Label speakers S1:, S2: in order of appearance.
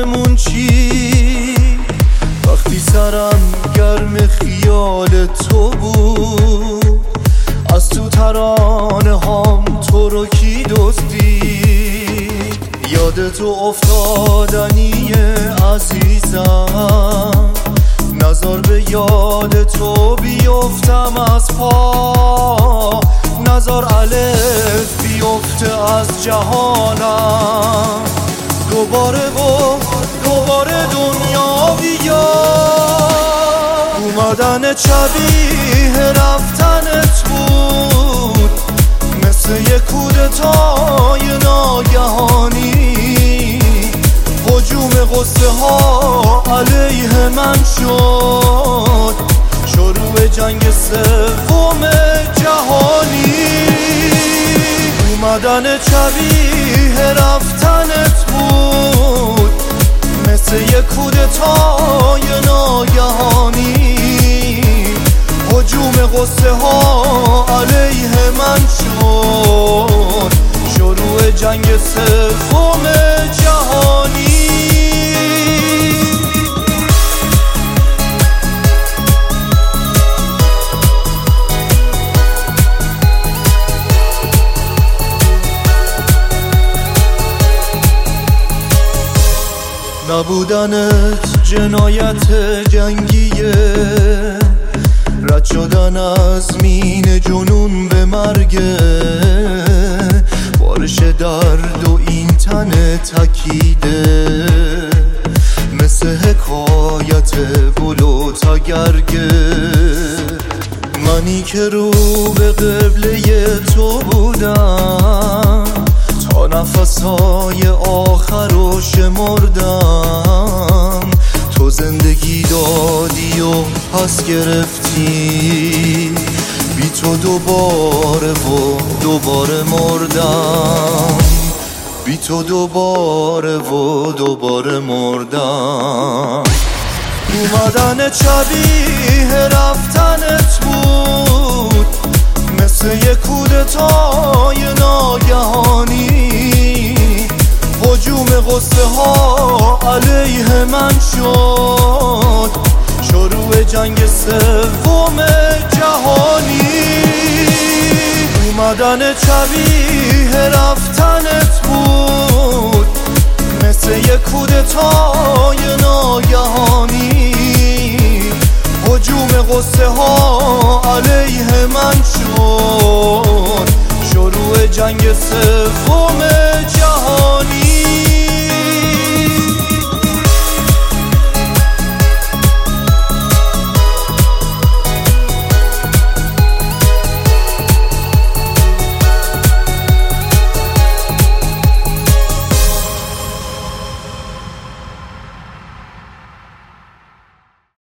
S1: آسمون چی؟ وقتی سرم گرم خیال تو بود، از تو ترانه هام تو رو کی دزدید؟ یاد تو افتادنی عزیزم، نزار به یاد تو بیفتم از پا، نزار الف بیفته از جهانم. دوباره دنیا بیاد، اومدن شبیه رفتنت بود، مثل یک کودتای ناگهانی. هجوم غصه ها علیه من شد، شروع جنگ سوم جهانی. اومدن شبیه رفتنت بود، مثل یک کودتای ناگهانی. هجوم غصه ها علیه من شد، شروع جنگ سوم جهانی. نبودنت جنایت جنگیه، رد شدن از مین جنون به مرگه. بارش درد و این تن تکیده، مثل حکایت گل و تگرگه. منی که رو به قبله تو بودم، تا نفسهای آخر رو شمردم. تو زندگی دادی و پس گرفتی، بی تو دوباره مردم، بی تو دوباره مردم. اومدن شبیه رفتنت بود، مثل یک کودتای ناگهانی. هجوم غصه ها علیه من شد، شروع جنگ سوم جهانی. اومدن شبیه رفتنت بود، مثل یک کودتای ناگهانی. هجوم غصه ها علیه من شد، شروع جنگ سوم